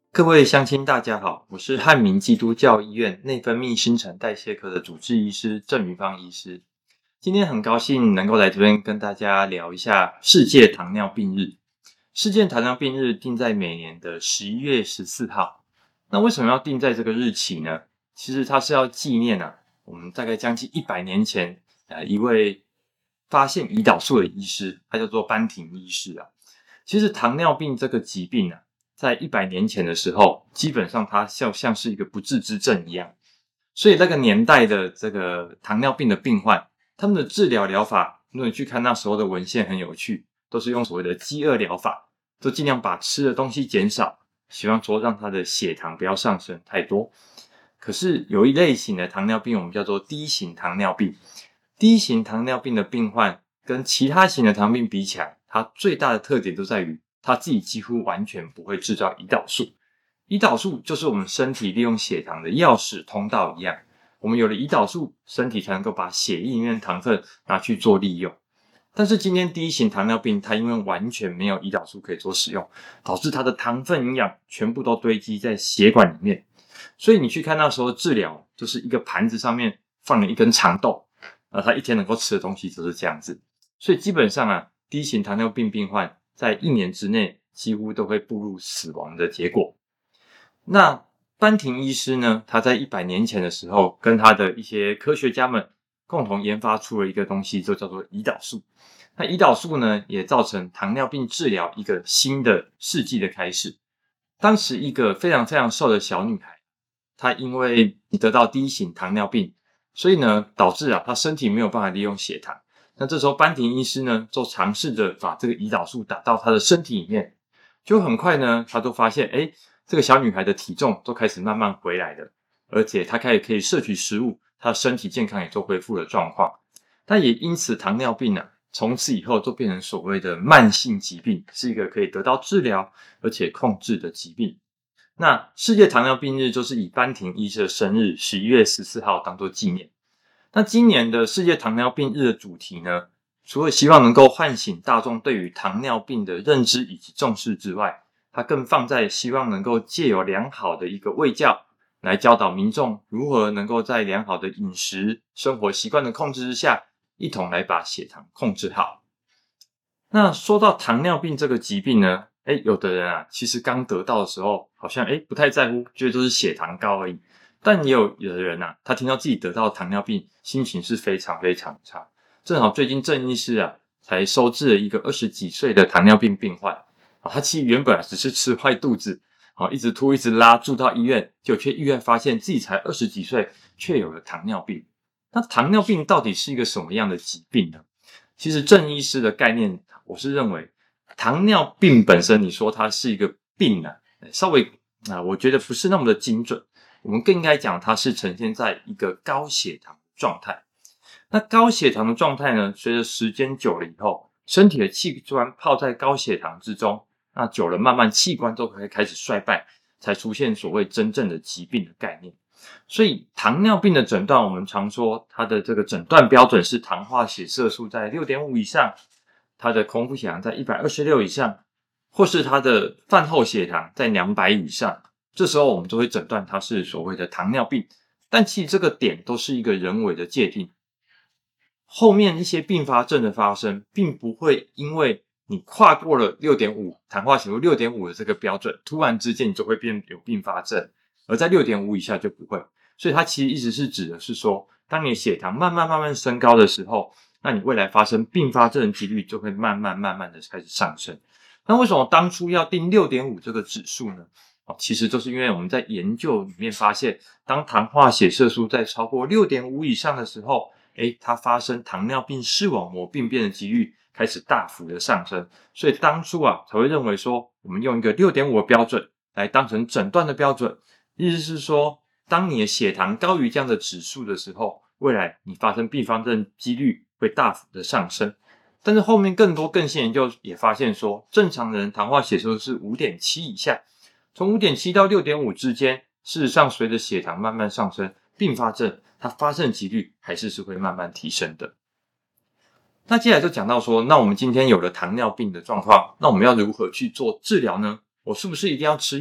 各位乡亲大家好，我是汉民基督教医院内分泌新陈代谢科的主治医师郑明芳医师。今天很高兴能够来这边跟大家聊一下世界糖尿病日。世界糖尿病日定在每年的11月14号。那为什么要定在这个日期呢？其实它是要纪念我们大概将近100年前一位发现胰岛素的医师，他叫做班廷医师啊。其实糖尿病这个疾病在100年前的时候，基本上它像是一个不治之症一样。所以那个年代的这个糖尿病的病患，他们的治疗疗法，如果你去看那时候的文献很有趣，都是用所谓的饥饿疗法，都尽量把吃的东西减少，希望说让他的血糖不要上升太多。可是有一类型的糖尿病，我们叫做低型糖尿病。低型糖尿病的病患跟其他型的糖尿病比起来，它最大的特点都在于他自己几乎完全不会制造胰岛素。胰岛素就是我们身体利用血糖的钥匙通道一样，我们有了胰岛素，身体才能够把血液里面的糖分拿去做利用。但是今天第一型糖尿病，它因为完全没有胰岛素可以做使用，导致它的糖分营养全部都堆积在血管里面。所以你去看那时候治疗，就是一个盘子上面放了一根长豆，他一天能够吃的东西就是这样子。所以基本上第一型糖尿病病患在1年之内几乎都会步入死亡的结果。那班廷医师呢，他在100年前的时候，跟他的一些科学家们共同研发出了一个东西，就叫做胰岛素。那胰岛素呢，也造成糖尿病治疗一个新的世纪的开始。当时一个非常非常瘦的小女孩，她因为得到第一型糖尿病，所以呢，导致她身体没有办法利用血糖。那这时候班廷医师呢，就尝试着把这个胰岛素打到她的身体里面，就很快呢，他都发现这个小女孩的体重都开始慢慢回来了，而且她开始可以摄取食物，她的身体健康也都恢复了状况。但也因此糖尿病从此以后就变成所谓的慢性疾病，是一个可以得到治疗而且控制的疾病。那世界糖尿病日就是以班廷医师的生日11月14号当作纪念。那今年的世界糖尿病日的主题呢，除了希望能够唤醒大众对于糖尿病的认知以及重视之外，它更放在希望能够借由良好的一个卫教，来教导民众如何能够在良好的饮食、生活习惯的控制之下，一同来把血糖控制好。那说到糖尿病这个疾病呢，有的人其实刚得到的时候，好像不太在乎，觉得都是血糖高而已。但也有的人他听到自己得到糖尿病，心情是非常非常差。正好最近郑医师才收治了一个20几岁的糖尿病病患，他其实原本只是吃坏肚子，一直吐一直拉，住到医院，结果却医院发现自己才20几岁，却有了糖尿病。那糖尿病到底是一个什么样的疾病呢？其实郑医师的概念，我是认为糖尿病本身，你说它是一个病稍微我觉得不是那么的精准。我们更应该讲它是呈现在一个高血糖的状态。那高血糖的状态呢，随着时间久了以后，身体的器官泡在高血糖之中，那久了慢慢器官都会开始衰败，才出现所谓真正的疾病的概念。所以糖尿病的诊断，我们常说它的这个诊断标准是糖化血色素在 6.5 以上，它的空腹血糖在126以上，或是它的饭后血糖在200以上，这时候我们就会诊断它是所谓的糖尿病。但其实这个点都是一个人为的界定，后面一些并发症的发生，并不会因为你跨过了 6.5 糖化血色素 6.5 的这个标准，突然之间你就会变有并发症，而在 6.5 以下就不会。所以它其实一直是指的是说，当你的血糖慢慢升高的时候，那你未来发生并发症的几率就会慢慢的开始上升。那为什么当初要定 6.5 这个指数呢？其实就是因为我们在研究里面发现，当糖化血色素在超过 6.5 以上的时候，它发生糖尿病视网膜病变的几率开始大幅的上升。所以当初才会认为说，我们用一个 6.5 的标准来当成诊断的标准，意思是说，当你的血糖高于这样的指数的时候，未来你发生并发症几率会大幅的上升。但是后面更多更新研究也发现说，正常人糖化血色素是 5.7 以下，从 5.7 到 6.5 之间，事实上随着血糖慢慢上升，并发症它发生的几率还是会慢慢提升的。那接下来就讲到说，那我们今天有了糖尿病的状况，那我们要如何去做治疗呢？我是不是一定要吃药？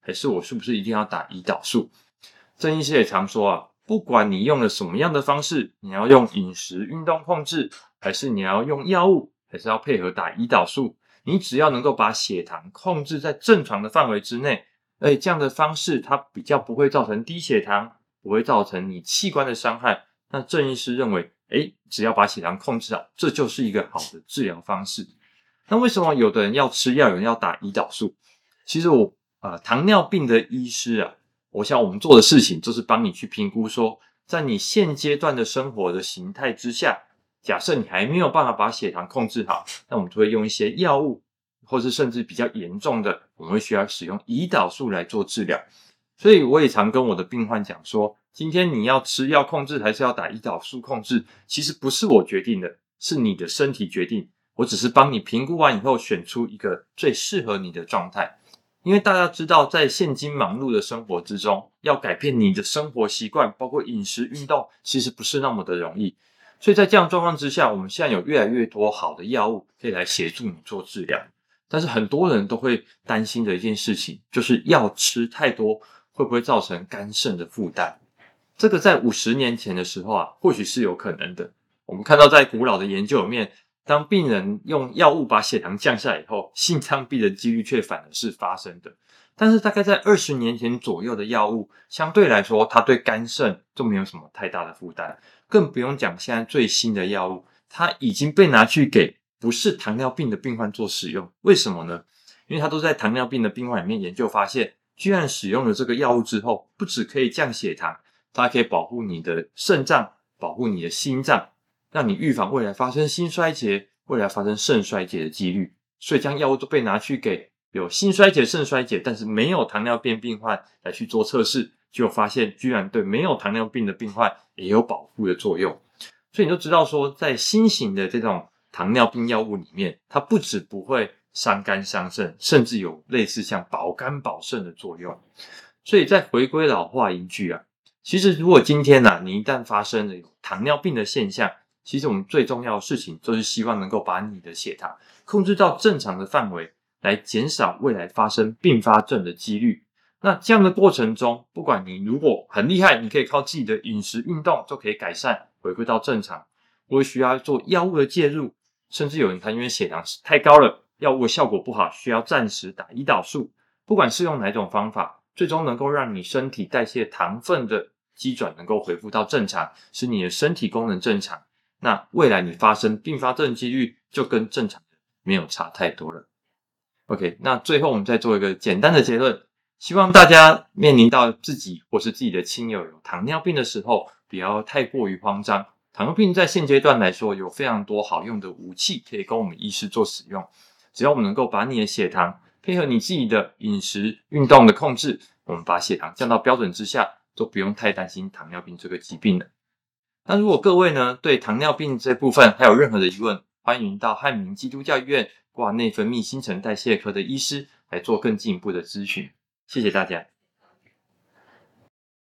还是我是不是一定要打胰岛素？郑医师也常说啊，不管你用了什么样的方式，你要用饮食、运动控制，还是你要用药物，还是要配合打胰岛素，你只要能够把血糖控制在正常的范围之内，而且这样的方式它比较不会造成低血糖，不会造成你器官的伤害，那郑医师认为，只要把血糖控制好，这就是一个好的治疗方式。那为什么有的人要吃药，有人要打胰岛素？其实糖尿病的医师啊，我想我们做的事情就是帮你去评估说，在你现阶段的生活的形态之下，假设你还没有办法把血糖控制好，那我们就会用一些药物，或是甚至比较严重的，我们会需要使用胰岛素来做治疗。所以我也常跟我的病患讲说，今天你要吃药控制还是要打胰岛素控制，其实不是我决定的，是你的身体决定，我只是帮你评估完以后选出一个最适合你的状态。因为大家知道，在现今忙碌的生活之中，要改变你的生活习惯，包括饮食、运动，其实不是那么的容易。所以在这样状况之下，我们现在有越来越多好的药物可以来协助你做治疗。但是很多人都会担心的一件事情，就是药吃太多会不会造成肝肾的负担？这个在50年前的时候啊，或许是有可能的。我们看到在古老的研究里面，当病人用药物把血糖降下来以后，心脏病的几率却反而是发生的。但是大概在20年前左右的药物，相对来说它对肝肾就没有什么太大的负担，更不用讲现在最新的药物，它已经被拿去给不是糖尿病的病患做使用。为什么呢？因为它都在糖尿病的病患里面研究发现，居然使用了这个药物之后，不只可以降血糖，它可以保护你的肾脏，保护你的心脏，让你预防未来发生心衰竭，未来发生肾衰竭的几率。所以将药物都被拿去给有心衰竭、肾衰竭，但是没有糖尿病病患来去做测试，就发现居然对没有糖尿病的病患也有保护的作用。所以你就知道说，在新型的这种糖尿病药物里面，它不只不会伤肝伤肾，甚至有类似像保肝保肾的作用。所以再回归老话一句啊，其实如果今天你一旦发生了有糖尿病的现象，其实我们最重要的事情就是希望能够把你的血糖控制到正常的范围，来减少未来发生并发症的几率。那这样的过程中，不管你如果很厉害，你可以靠自己的饮食运动就可以改善，回归到正常，或者需要做药物的介入，甚至有人他因为血糖太高了，药物的效果不好，需要暂时打胰岛素。不管是用哪种方法，最终能够让你身体代谢糖分的机转能够恢复到正常，使你的身体功能正常，那未来你发生并发症的几率就跟正常人没有差太多了。OK， 那最后我们再做一个简单的结论，希望大家面临到自己或是自己的亲友有糖尿病的时候，不要太过于慌张。糖尿病在现阶段来说，有非常多好用的武器可以供我们医师做使用。只要我们能够把你的血糖配合你自己的饮食、运动的控制，我们把血糖降到标准之下，都不用太担心糖尿病这个疾病了。那如果各位呢对糖尿病这部分还有任何的疑问，欢迎到汉民基督教医院挂内分泌新陈代谢科的医师来做更进一步的咨询。谢谢大家。